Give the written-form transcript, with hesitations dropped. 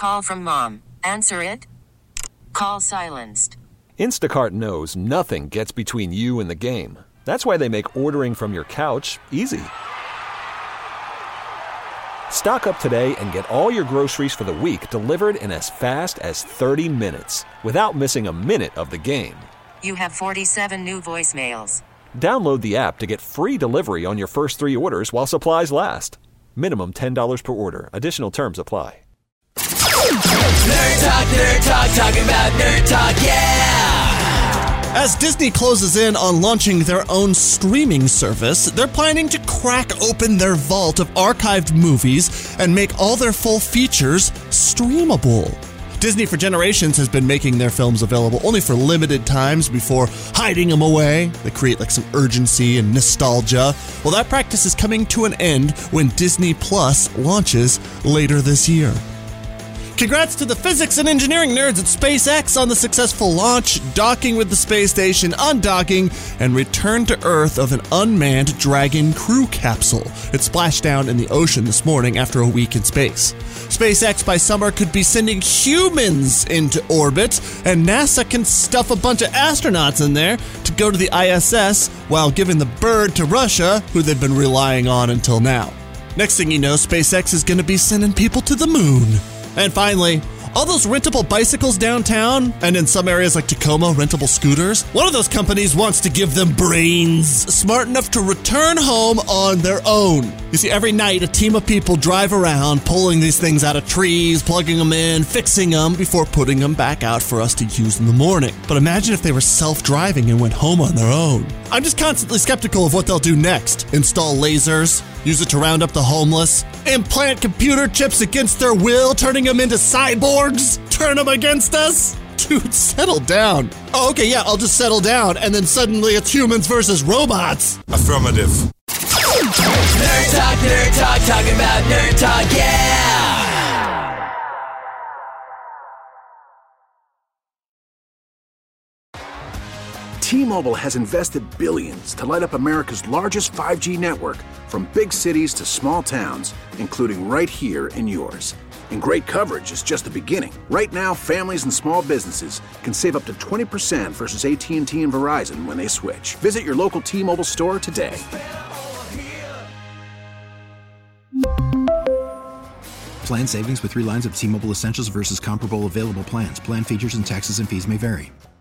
call from mom. Answer it. Call silenced. Instacart knows nothing gets between you and the game. That's why they make ordering from your couch easy. Stock up today and get all your groceries for the week delivered in as fast as 30 minutes without missing a minute of the game. You have 47 new voicemails. Download the app to get free delivery on your first 3 orders while supplies last. Minimum $10 per order. Additional terms apply. Nerd Talk, talking about Nerd Talk, yeah! As Disney closes in on launching their own streaming service, they're planning to crack open their vault of archived movies and make all their full features streamable. Disney for generations has been making their films available only for limited times before hiding them away. They create like some urgency and nostalgia. Well, that practice is coming to an end when Disney Plus launches later this year. Congrats to the physics and engineering nerds at SpaceX on the successful launch, docking with the space station, undocking, and return to Earth of an unmanned Dragon crew capsule. It splashed down in the ocean this morning after a week in space. SpaceX by summer could be sending humans into orbit, and NASA can stuff a bunch of astronauts in there to go to the ISS while giving the bird to Russia, who they've been relying on until now. Next thing you know, SpaceX is going to be sending people to the moon. And finally, all those rentable bicycles downtown, and in some areas like Tacoma, rentable scooters, one of those companies wants to give them brains smart enough to return home on their own. You see, every night a team of people drive around pulling these things out of trees, plugging them in, fixing them before putting them back out for us to use in the morning. But imagine if they were self-driving and went home on their own. I'm just constantly skeptical of what they'll do next. Install lasers, use it to round up the homeless, implant computer chips against their will, turning them into cyborgs, turn them against us. Dude, settle down. Oh, okay, yeah, I'll just settle down, and then suddenly it's humans versus robots. Affirmative. Nerd Talk, talking about Nerd Talk, yeah! T-Mobile has invested billions to light up America's largest 5G network, from big cities to small towns, including right here in yours. And great coverage is just the beginning. Right now, families and small businesses can save up to 20% versus AT&T and Verizon when they switch. Visit your local T-Mobile store today. Plan savings with 3 lines of T-Mobile Essentials versus comparable available plans. Plan features and taxes and fees may vary.